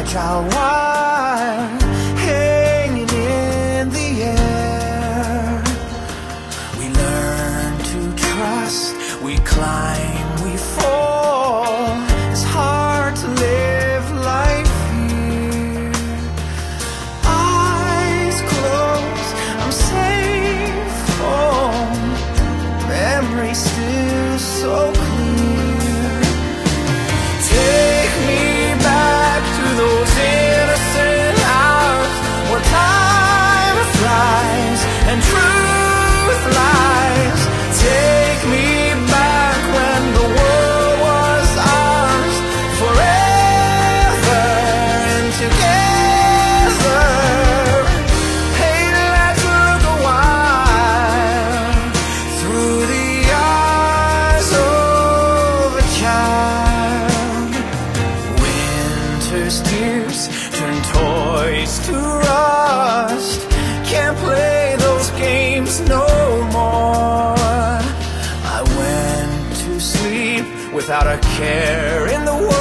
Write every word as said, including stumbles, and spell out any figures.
fragile wire hanging in the air. We learn to trust, we climb, we fall. It's hard to live life here. Eyes closed, I'm safe home. Memory still so clear. Take me back to those innocent hours where time flies and truth lies. Take me back when the world was ours, forever and together. Hey, let's look a while through the eyes of a child. Winter's tears turn toys to rust. Can't play those games no more. I went to sleep without a care in the world.